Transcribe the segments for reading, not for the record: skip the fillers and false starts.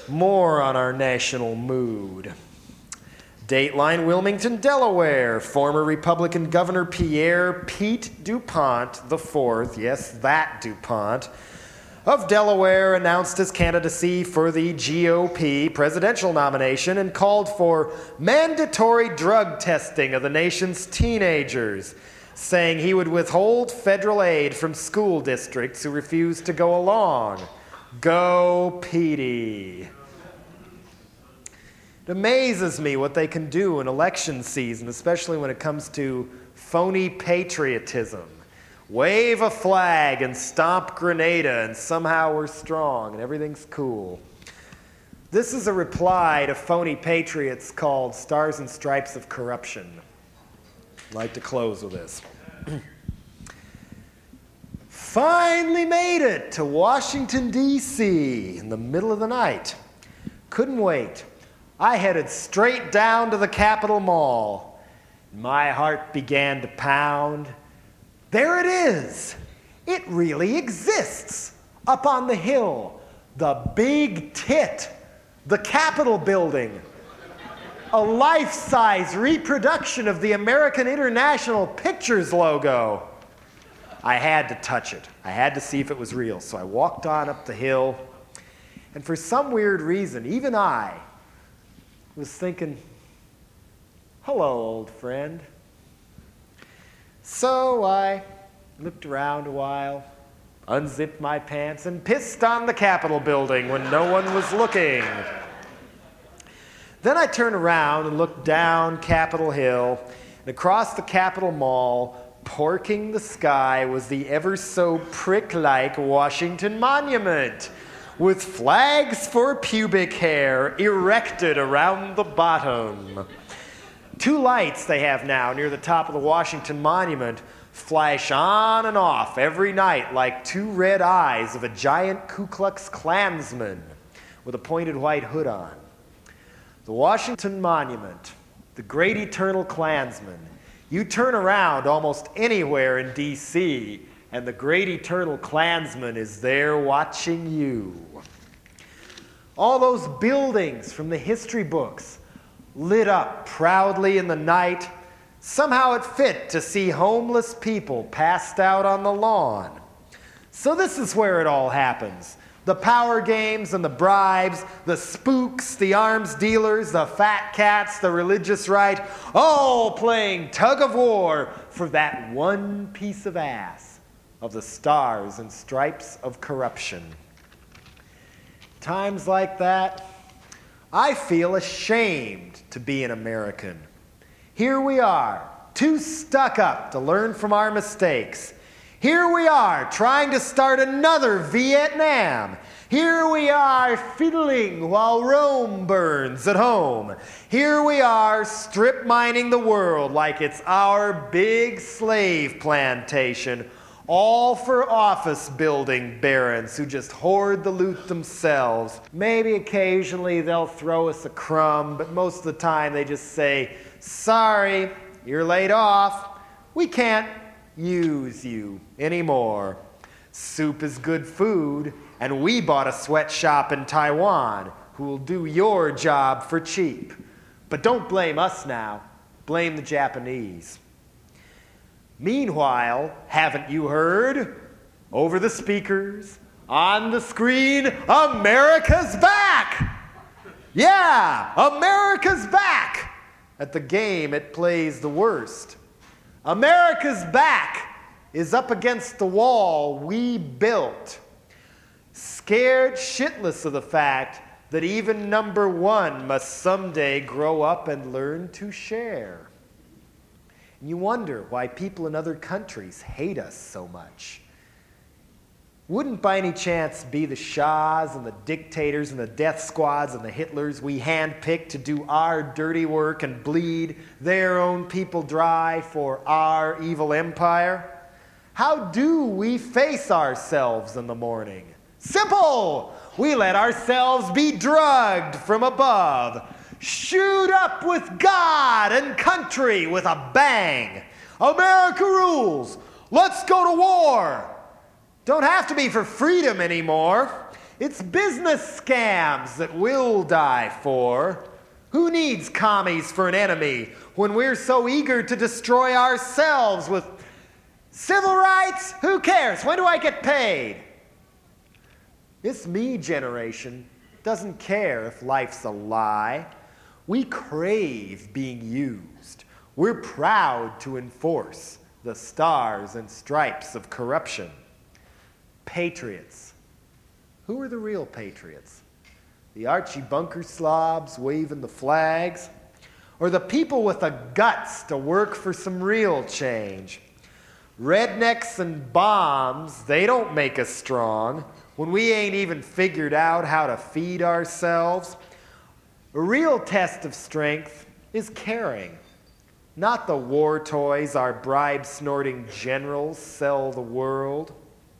More on our national mood. Dateline, Wilmington, Delaware. Former Republican Governor Pierre Pete DuPont IV, yes, that DuPont, of Delaware announced his candidacy for the GOP presidential nomination and called for mandatory drug testing of the nation's teenagers, saying he would withhold federal aid from school districts who refused to go along. Go Petey. It amazes me what they can do in election season, especially when it comes to phony patriotism. Wave a flag and stomp Grenada, and somehow we're strong and everything's cool. This is a reply to phony patriots called Stars and Stripes of Corruption. I'd like to close with this. Finally made it to Washington, D.C. in the middle of the night. Couldn't wait. I headed straight down to the Capitol Mall. My heart began to pound. There it is. It really exists. Up on the hill, the big tit, the Capitol building. A life-size reproduction of the American International Pictures logo. I had to touch it. I had to see if it was real. So I walked on up the hill, and for some weird reason, even I was thinking, hello, old friend. So I looked around a while, unzipped my pants, and pissed on the Capitol building when no one was looking. Then I turned around and looked down Capitol Hill, and across the Capitol Mall, porking the sky, was the ever-so-prick-like Washington Monument, with flags for pubic hair erected around the bottom. 2 lights they have now near the top of the Washington Monument flash on and off every night like 2 red eyes of a giant Ku Klux Klansman with a pointed white hood on. The Washington Monument, the great eternal Klansman. You turn around almost anywhere in D.C., and the great eternal Klansman is there watching you. All those buildings from the history books lit up proudly in the night. Somehow it fit to see homeless people passed out on the lawn. So this is where it all happens. The power games and the bribes, the spooks, the arms dealers, the fat cats, the religious right, all playing tug of war for that one piece of ass of the stars and stripes of corruption. Times like that, I feel ashamed to be an American. Here we are, too stuck up to learn from our mistakes. Here we are, trying to start another Vietnam. Here we are, fiddling while Rome burns at home. Here we are, strip mining the world like it's our big slave plantation, all for office building barons who just hoard the loot themselves. Maybe occasionally they'll throw us a crumb, but most of the time they just say, sorry, you're laid off. We can't use you anymore. Soup is good food, and we bought a sweatshop in Taiwan who will do your job for cheap. But don't blame us now. Blame the Japanese. Meanwhile, haven't you heard? Over the speakers, on the screen, America's back! Yeah, America's back! At the game, it plays the worst. America's back is up against the wall we built. Scared shitless of the fact that even number 1 must someday grow up and learn to share. And you wonder why people in other countries hate us so much. Wouldn't by any chance be the Shahs and the dictators and the death squads and the Hitlers we handpicked to do our dirty work and bleed their own people dry for our evil empire? How do we face ourselves in the morning? Simple! We let ourselves be drugged from above. Shoot up with God and country with a bang. America rules. Let's go to war. Don't have to be for freedom anymore. It's business scams that we'll die for. Who needs commies for an enemy when we're so eager to destroy ourselves with civil rights? Who cares? When do I get paid? This me generation doesn't care if life's a lie. We crave being used. We're proud to enforce the stars and stripes of corruption. Patriots. Who are the real patriots? The Archie Bunker slobs waving the flags? Or the people with the guts to work for some real change? Rednecks and bombs, they don't make us strong when we ain't even figured out how to feed ourselves. A real test of strength is caring, not the war toys our bribe-snorting generals sell the world.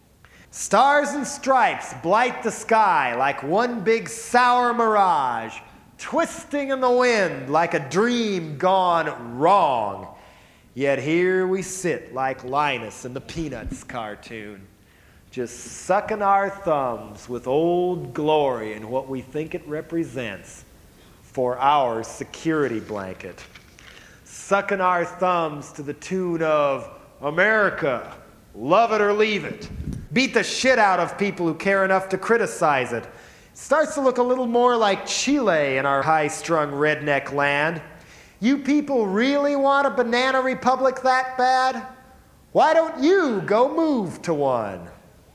Stars and stripes blight the sky like one big sour mirage, twisting in the wind like a dream gone wrong. Yet here we sit like Linus in the Peanuts cartoon, just sucking our thumbs with Old Glory and what we think it represents for our security blanket. Sucking our thumbs to the tune of America, love it or leave it. Beat the shit out of people who care enough to criticize it. Starts to look a little more like Chile in our high-strung redneck land. You people really want a banana republic that bad? Why don't you go move to one?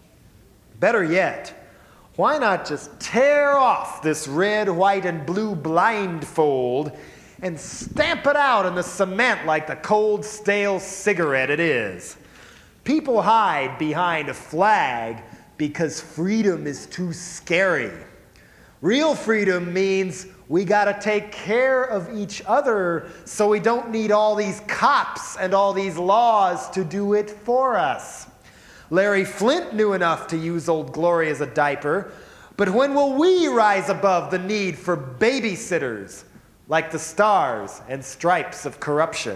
Better yet, why not just tear off this red, white, and blue blindfold and stamp it out in the cement like the cold, stale cigarette it is? People hide behind a flag because freedom is too scary. Real freedom means we gotta take care of each other so we don't need all these cops and all these laws to do it for us. Larry Flint knew enough to use Old Glory as a diaper, but when will we rise above the need for babysitters like the stars and stripes of corruption?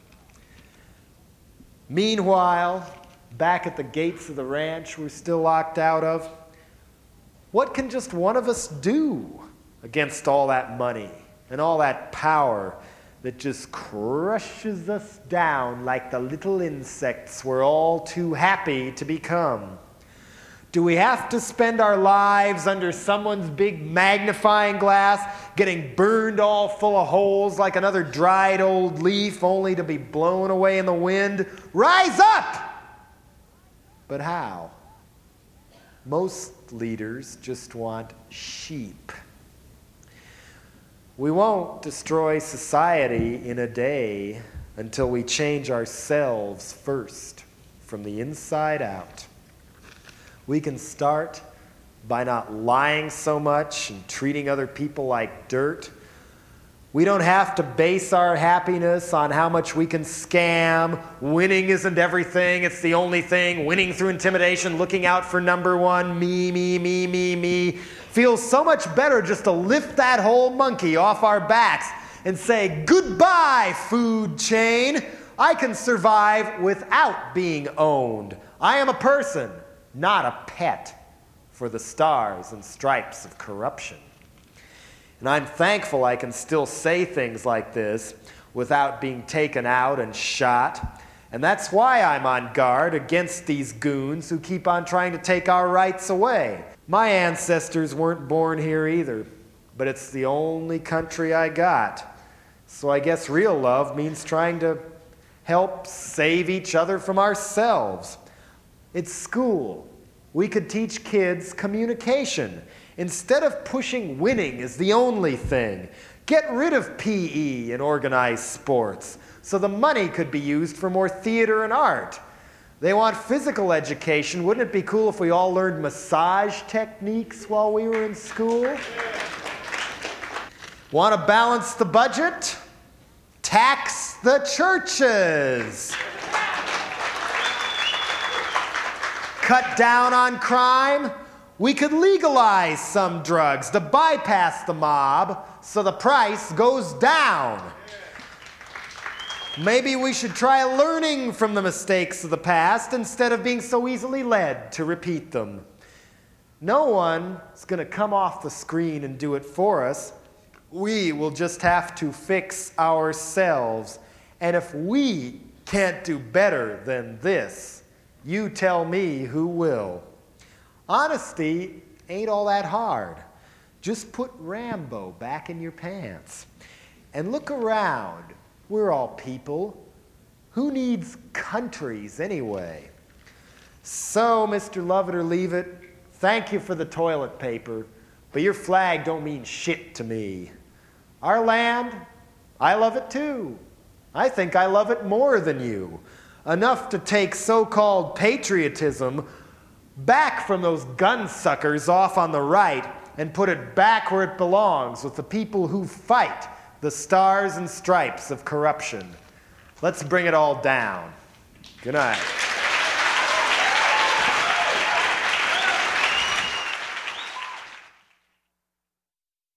Meanwhile, back at the gates of the ranch we're still locked out of, what can just one of us do against all that money and all that power that just crushes us down like the little insects we're all too happy to become? Do we have to spend our lives under someone's big magnifying glass, getting burned all full of holes like another dried old leaf only to be blown away in the wind? Rise up! But how? Most leaders just want sheep. We won't destroy society in a day until we change ourselves first, from the inside out. We can start by not lying so much and treating other people like dirt. We don't have to base our happiness on how much we can scam. Winning isn't everything, it's the only thing. Winning through intimidation, looking out for number one, me. Feels so much better just to lift that whole monkey off our backs and say, goodbye, food chain. I can survive without being owned. I am a person, not a pet for the stars and stripes of corruption. And I'm thankful I can still say things like this without being taken out and shot. And that's why I'm on guard against these goons who keep on trying to take our rights away. My ancestors weren't born here either, but it's the only country I got. So I guess real love means trying to help save each other from ourselves. It's school. We could teach kids communication. Instead of pushing winning as the only thing, get rid of PE and organized sports so the money could be used for more theater and art. They want physical education. Wouldn't it be cool if we all learned massage techniques while we were in school? Want to balance the budget? Tax the churches. Cut down on crime? We could legalize some drugs to bypass the mob so the price goes down. Maybe we should try learning from the mistakes of the past instead of being so easily led to repeat them. No one is going to come off the screen and do it for us. We will just have to fix ourselves. And if we can't do better than this, you tell me who will. Honesty ain't all that hard. Just put Rambo back in your pants. And look around. We're all people. Who needs countries anyway? So, Mr. Love It or Leave It, thank you for the toilet paper, but your flag don't mean shit to me. Our land, I love it too. I think I love it more than you. Enough to take so-called patriotism back from those gun-suckers off on the right and put it back where it belongs with the people who fight the stars and stripes of corruption. Let's bring it all down. Good night.